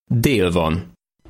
Dél van.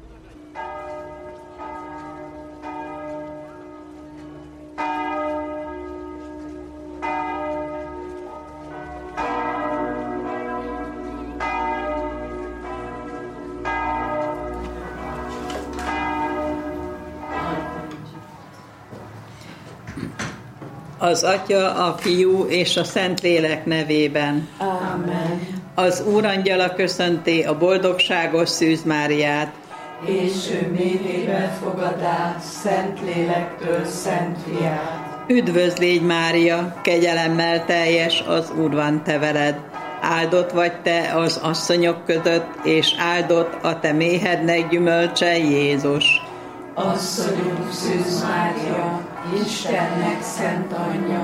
Az Atya, a Fiú és a Szentlélek nevében. Amen. Az Úrangyala köszönti a boldogságos Szűz Máriát. És ő méhébe fogad át Szentlélektől Szent Fiát. Üdvözl légy, Mária, kegyelemmel teljes, az Úr van te veled. Áldott vagy te az asszonyok között, és áldott a te méhednek gyümölcse, Jézus. Asszonyunk Szűz Mária, Istennek szent anyja,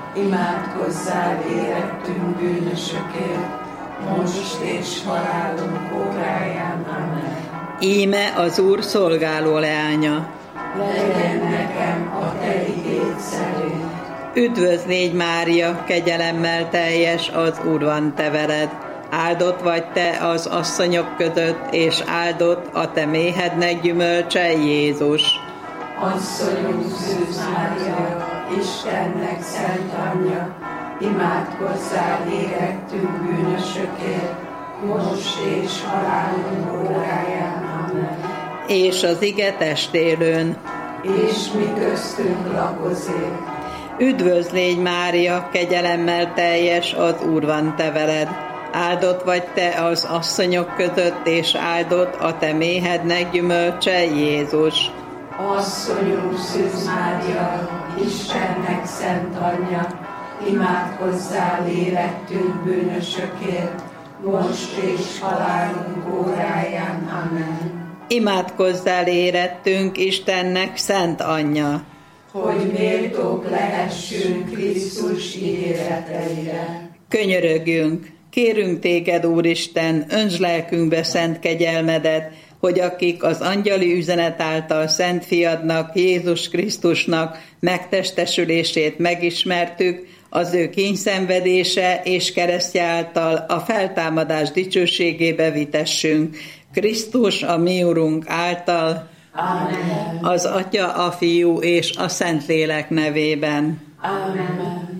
imádkozzál érettünk bűnösökért, most és halálunk óráján. Amen. Íme az Úr szolgáló leánya. Legyen nekem a te igéd szerint. Üdvözl légy, Mária, kegyelemmel teljes, az Úr van te veled. Áldott vagy te az asszonyok között, és áldott a te méhednek gyümölcse, Jézus. Asszonyunk Szűz Mária, Istennek szent anyja, imádkozzál érettünk bűnösökért, most és halálunk óráján. Amen. És az ige testélőn. És mi köztünk lakozik. Üdvözl légy, Mária, kegyelemmel teljes, az Úr van te veled. Áldott vagy te az asszonyok között, és áldott a te méhednek gyümölcse, Jézus. Asszonyunk Szűz Mária, Istennek szent anyja, imádkozzál érettünk bűnösökért, most és halálunk óráján. Amen. Imádkozzál érettünk, Istennek szent anyja, hogy méltók lehessünk Krisztus ígéreteire. Könyörögjünk, kérünk téged, Úristen, öntsd lelkünkbe szent kegyelmedet, hogy akik az angyali üzenet által Szent Fiadnak, Jézus Krisztusnak megtestesülését megismertük, az ő kíndszenvedése és keresztje által a feltámadás dicsőségébe vitessünk. Krisztus, a mi Urunk által, Amen. az Atya, a Fiú és a Szentlélek nevében. Amen.